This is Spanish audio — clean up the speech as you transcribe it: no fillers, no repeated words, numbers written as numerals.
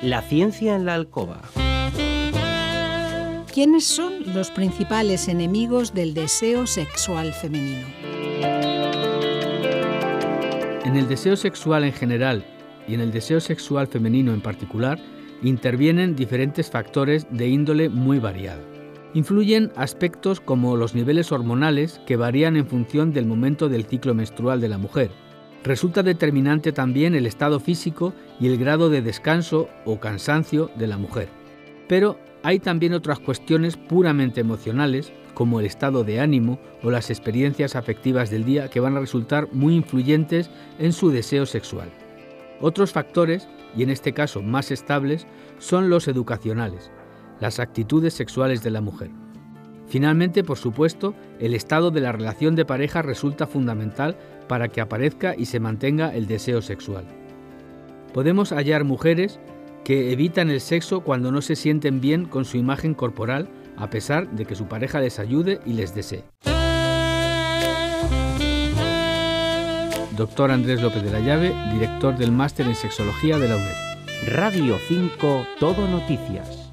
La ciencia en la alcoba. ¿Quiénes son los principales enemigos del deseo sexual femenino? En el deseo sexual en general y en el deseo sexual femenino en particular, intervienen diferentes factores de índole muy variada. Influyen aspectos como los niveles hormonales, que varían en función del momento del ciclo menstrual de la mujer. Resulta determinante también el estado físico y el grado de descanso o cansancio de la mujer. Pero hay también otras cuestiones puramente emocionales, como el estado de ánimo o las experiencias afectivas del día, que van a resultar muy influyentes en su deseo sexual. Otros factores, y en este caso más estables, son los educacionales, las actitudes sexuales de la mujer. Finalmente, por supuesto, el estado de la relación de pareja resulta fundamental para que aparezca y se mantenga el deseo sexual. Podemos hallar mujeres que evitan el sexo cuando no se sienten bien con su imagen corporal, a pesar de que su pareja les ayude y les desee. Dr. Andrés López de la Llave, director del Máster en Sexología de la UNED. Radio 5 Todo Noticias.